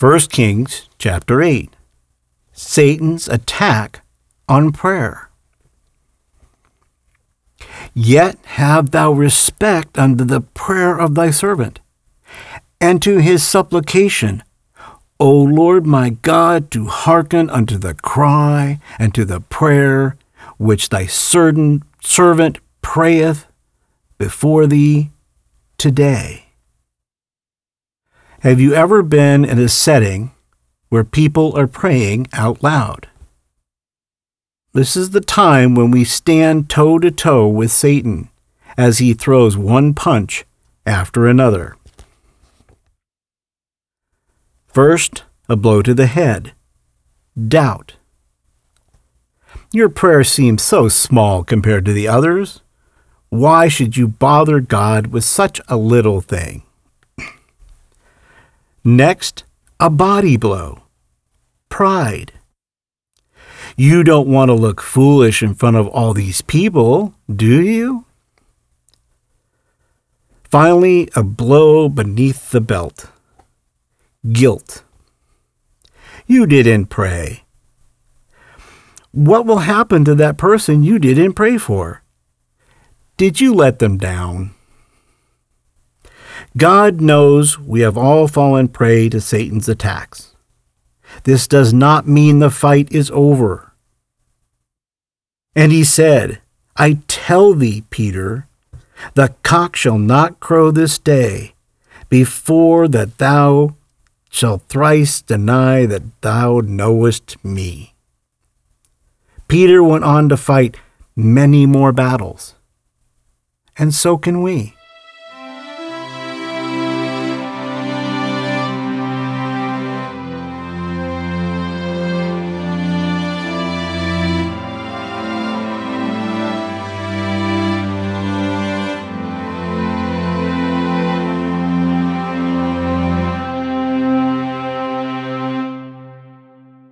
1 Kings chapter 8. Satan's attack on prayer. Yet have thou respect unto the prayer of thy servant, and to his supplication, O Lord my God, to hearken unto the cry and to the prayer which thy servant prayeth before thee today. Have you ever been in a setting where people are praying out loud? This is the time when we stand toe to toe with Satan as he throws one punch after another. First, a blow to the head. Doubt. Your prayer seems so small compared to the others. Why should you bother God with such a little thing? Next, a body blow. Pride. You don't want to look foolish in front of all these people, do you? Finally, a blow beneath the belt. Guilt. You didn't pray. What will happen to that person you didn't pray for? Did you let them down? God knows we have all fallen prey to Satan's attacks. This does not mean the fight is over. And he said, I tell thee, Peter, the cock shall not crow this day before that thou shalt thrice deny that thou knowest me. Peter went on to fight many more battles, and so can we.